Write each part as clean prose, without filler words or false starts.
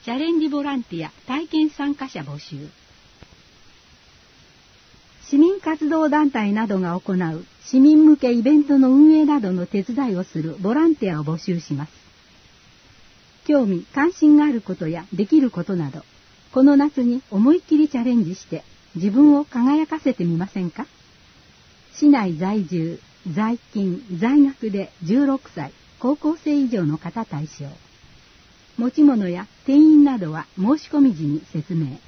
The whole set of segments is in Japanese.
チャレンジボランティア体験参加者募集。市民活動団体などが行う市民向けイベントの運営などの手伝いをするボランティアを募集します。興味関心があることやできることなど、この夏に思いっきりチャレンジして自分を輝かせてみませんか。市内在住、在勤、在学で16歳、高校生以上の方対象。持ち物や定員などは申し込み時に説明。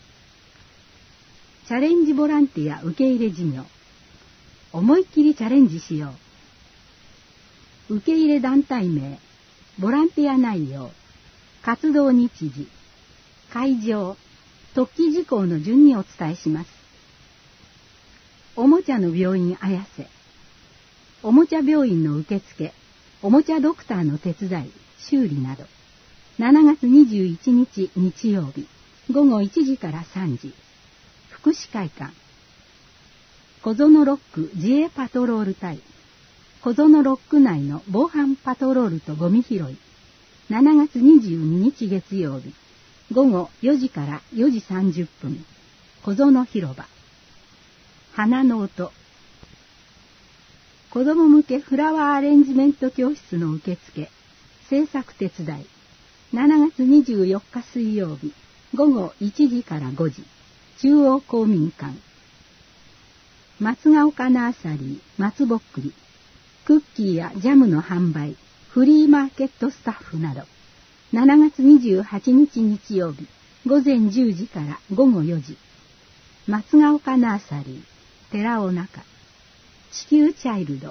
チャレンジボランティア受け入れ事業。思いっきりチャレンジしよう。受け入れ団体名、ボランティア内容、活動日時、会場、特記事項の順にお伝えします。おもちゃの病院綾瀬。おもちゃ病院の受付、おもちゃドクターの手伝い、修理など。7月21日日曜日、午後1時から3時。福祉会館。小園ロック自衛パトロール隊。小園ロック内の防犯パトロールとゴミ拾い。7月22日月曜日、午後4時から4時30分。小園広場。花の音。子供向けフラワーアレンジメント教室の受付、制作手伝い。7月24日水曜日、午後1時から5時、中央公民館。松ヶ丘ナーサリー、松ぼっくり、クッキーやジャムの販売、フリーマーケットスタッフなど、7月28日日曜日、午前10時から午後4時、松ヶ丘ナーサリー、寺尾中、地球チャイルド。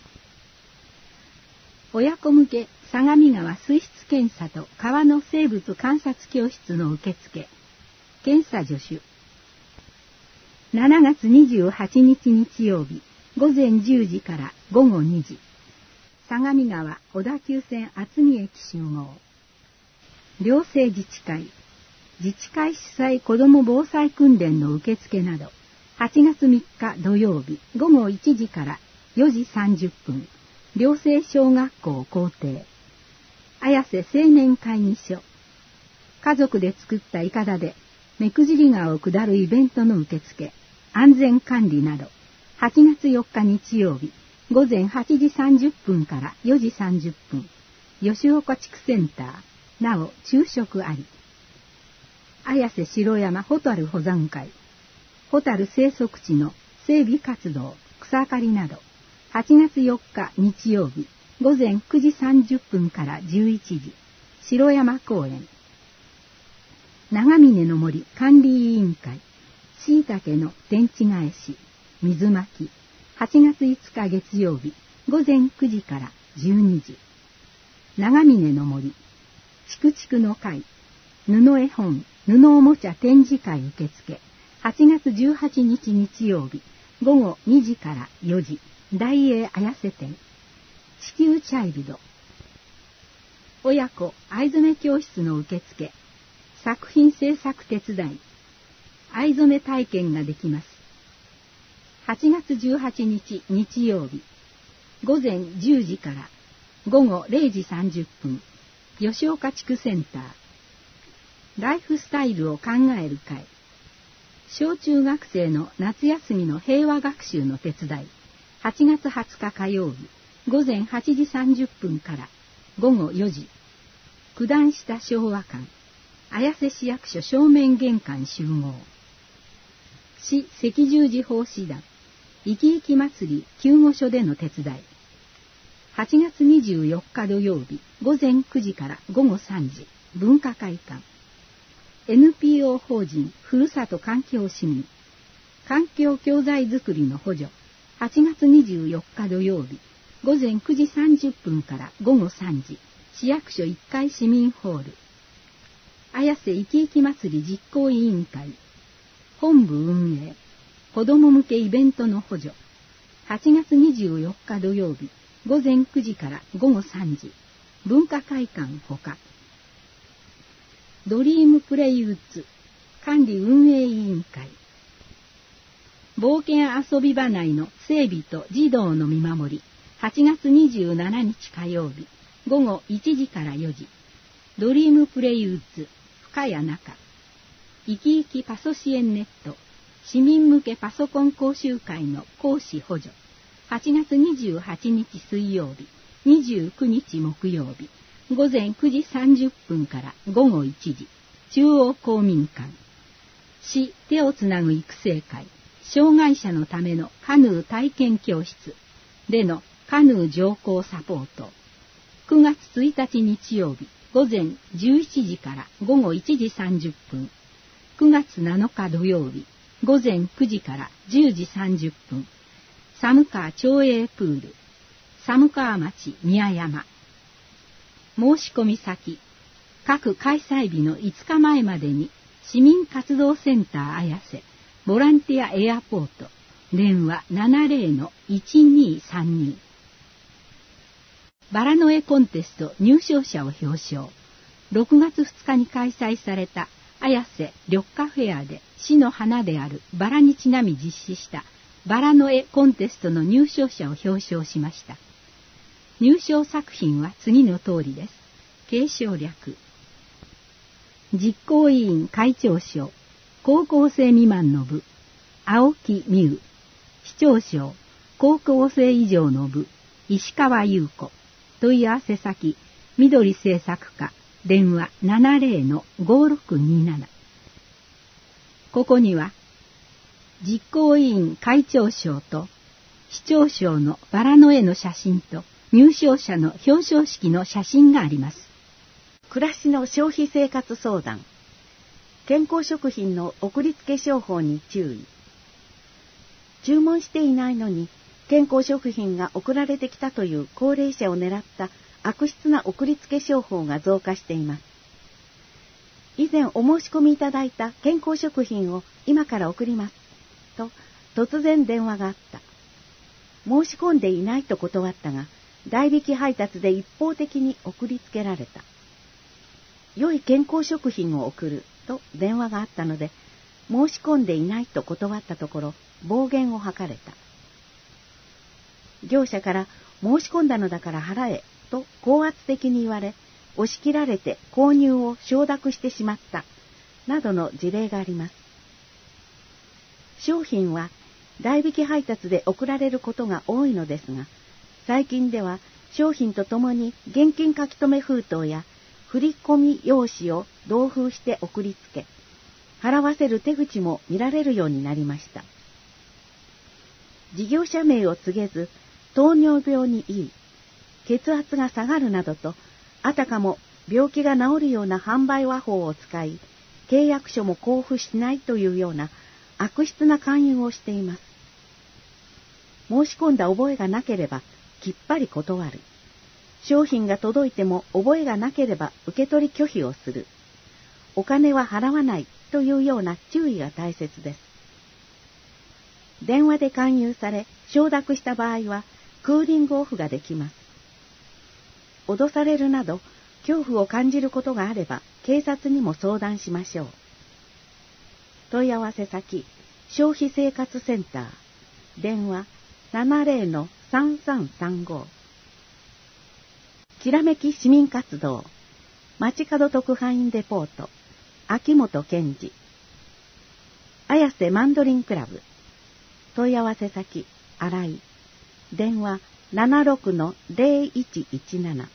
親子向け相模川水質検査と川の生物観察教室の受付、検査助手。7月28日日曜日、午前10時から午後2時、相模川小田急線厚木駅集合。寮生自治会、自治会主催子ども防災訓練の受付など、8月3日土曜日午後1時から4時30分、寮生小学校校庭。綾瀬青年会議所。家族で作ったいかだで目くじり川を下るイベントの受付、安全管理など、8月4日日曜日、午前8時30分から4時30分、吉岡地区センター、なお昼食あり。綾瀬城山ホタル保存会、ホタル生息地の整備活動、草刈りなど、8月4日日曜日、午前9時30分から11時、城山公園。長峰の森管理委員会、椎茸の天地返し、水まき、8月5日月曜日、午前9時から12時。長峰の森、チクチクの会、布絵本、布おもちゃ展示会受付、8月18日日曜日、午後2時から4時、大英綾瀬店。地球チャイルド。親子藍染め教室の受付、作品制作手伝い、藍染め体験ができます。8月18日日曜日、午前10時から午後0時30分、吉岡地区センター。ライフスタイルを考える会。小中学生の夏休みの平和学習の手伝い。8月20日火曜日、午前8時30分から午後4時。九段下昭和館。綾瀬市役所正面玄関集合。市赤十字奉仕団。いきいき祭り救護所での手伝い。8月24日土曜日、午前9時から午後3時。文化会館。NPO 法人ふるさと環境市民。環境教材づくりの補助。8月24日土曜日、午前9時30分から午後3時。市役所1階市民ホール。綾瀬いきいき祭り実行委員会。本部運営。子ども向けイベントの補助。8月24日土曜日、午前9時から午後3時。文化会館ほか。ドリームプレイウッズ管理運営委員会。冒険遊び場内の整備と児童の見守り。8月27日火曜日、午後1時から4時。ドリームプレイウッズかや中、いきいきパソ支援ネット、市民向けパソコン講習会の講師補助、8月28日水曜日、29日木曜日、午前9時30分から午後1時、中央公民館、市手をつなぐ育成会、障害者のためのカヌー体験教室でのカヌー乗降サポート、9月1日日曜日、午前11時から午後1時30分、9月7日土曜日、午前9時から10時30分、寒川町営プール、寒川町宮山。申し込み先、各開催日の5日前までに、市民活動センター綾瀬、ボランティアエアポート、電話 70-1232。バラの絵コンテスト入賞者を表彰。6月2日に開催された綾瀬緑化フェアで市の花であるバラにちなみ実施したバラの絵コンテストの入賞者を表彰しました。入賞作品は次の通りです。継承略。実行委員会長賞、高校生未満の部、青木美優。市長賞、高校生以上の部、石川優子。問い合わせ先、緑製作課、電話 70-5627。ここには、実行委員会長賞と市長賞のバラの絵の写真と入賞者の表彰式の写真があります。 暮らしの消費生活相談。健康食品の送りつけ商法に注意。注文していないのに健康食品が送られてきたという高齢者を狙った悪質な送りつけ商法が増加しています。以前お申し込みいただいた健康食品を今から送りますと突然電話があった。申し込んでいないと断ったが、代引き配達で一方的に送りつけられた。良い健康食品を送ると電話があったので、申し込んでいないと断ったところ、暴言を吐かれた。業者から申し込んだのだから払えと高圧的に言われ、押し切られて購入を承諾してしまったなどの事例があります。商品は代引き配達で送られることが多いのですが、最近では商品とともに現金書き留め封筒や振込用紙を同封して送りつけ、払わせる手口も見られるようになりました。事業者名を告げず、糖尿病にいい、血圧が下がるなどと、あたかも病気が治るような販売話法を使い、契約書も交付しないというような悪質な勧誘をしています。申し込んだ覚えがなければきっぱり断る。商品が届いても覚えがなければ受け取り拒否をする。お金は払わないというような注意が大切です。電話で勧誘され承諾した場合はクーリングオフができます。脅されるなど恐怖を感じることがあれば警察にも相談しましょう。問い合わせ先、消費生活センター、電話 70-3335。きらめき市民活動、街角特派員レポート、秋元健二。綾瀬マンドリンクラブ、問い合わせ先、新井、電話 76-0117。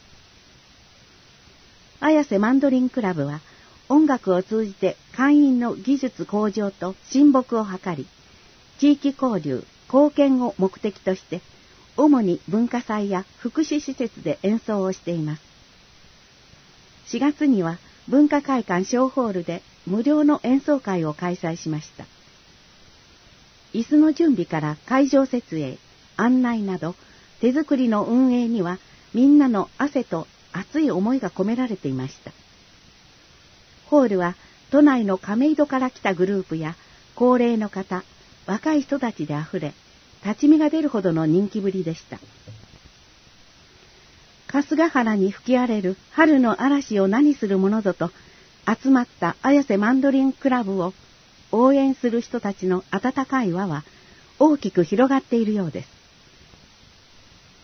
綾瀬マンドリンクラブは、音楽を通じて会員の技術向上と親睦を図り、地域交流、貢献を目的として、主に文化祭や福祉施設で演奏をしています。4月には文化会館小ホールで無料の演奏会を開催しました。椅子の準備から会場設営、案内など手作りの運営にはみんなの汗と熱い思いが込められていました。ホールは都内の亀戸から来たグループや高齢の方、若い人たちであふれ、立ち見が出るほどの人気ぶりでした。春日原に吹き荒れる春の嵐を何するものぞと集まった綾瀬マンドリンクラブを応援する人たちの温かい輪は大きく広がっているようです。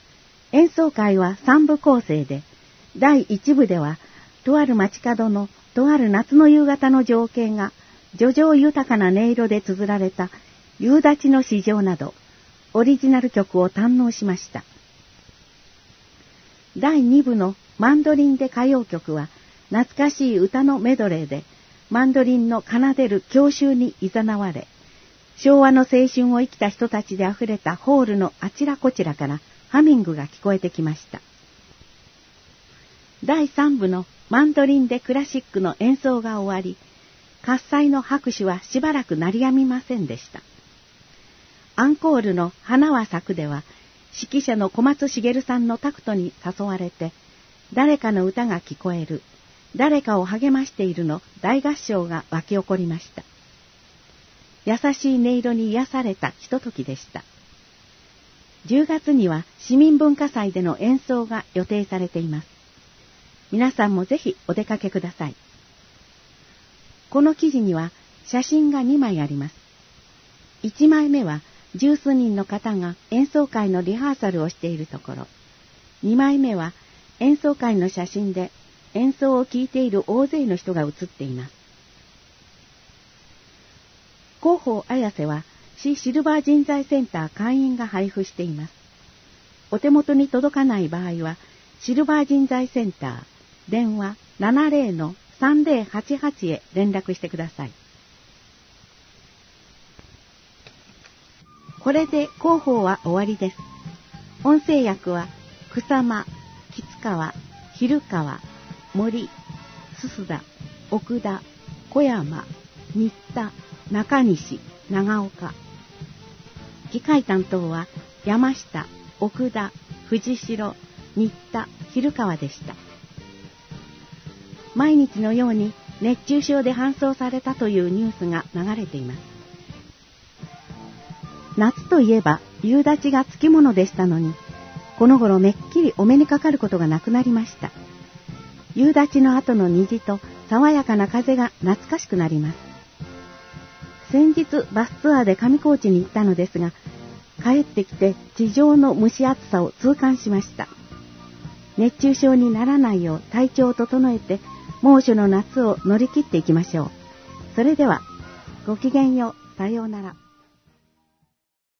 演奏会は3部構成で、第1部ではとある街角のとある夏の夕方の情景が叙情豊かな音色で綴られた夕立の詩情などオリジナル曲を堪能しました。第2部のマンドリンで歌謡曲は懐かしい歌のメドレーでマンドリンの奏でる郷愁に誘われ、昭和の青春を生きた人たちであふれたホールのあちらこちらからハミングが聞こえてきました。第3部のマンドリンでクラシックの演奏が終わり、喝采の拍手はしばらく鳴りやみませんでした。アンコールの花は咲くでは、指揮者の小松茂さんのタクトに誘われて、誰かの歌が聞こえる、誰かを励ましているの大合唱が湧き起こりました。優しい音色に癒されたひとときでした。10月には市民文化祭での演奏が予定されています。皆さんもぜひお出かけください。この記事には写真が2枚あります。1枚目は十数人の方が演奏会のリハーサルをしているところ、2枚目は演奏会の写真で演奏を聴いている大勢の人が写っています。広報綾瀬は市シルバー人材センター会員が配布しています。お手元に届かない場合はシルバー人材センター電話 70-3088 へ連絡してください。これで広報は終わりです。音声訳は草間、吉川、昼川、森、須田、奥田、小山、新田、中西、長岡。機械担当は山下、奥田、藤代、新田、昼川でした。毎日のように熱中症で搬送されたというニュースが流れています。夏といえば夕立がつきものでしたのに、この頃めっきりお目にかかることがなくなりました。夕立の後の虹と爽やかな風が懐かしくなります。先日バスツアーで上高地に行ったのですが、帰ってきて地上の蒸し暑さを痛感しました。熱中症にならないよう体調を整えて猛暑の夏を乗り切っていきましょう。それではごきげんよう。さようなら。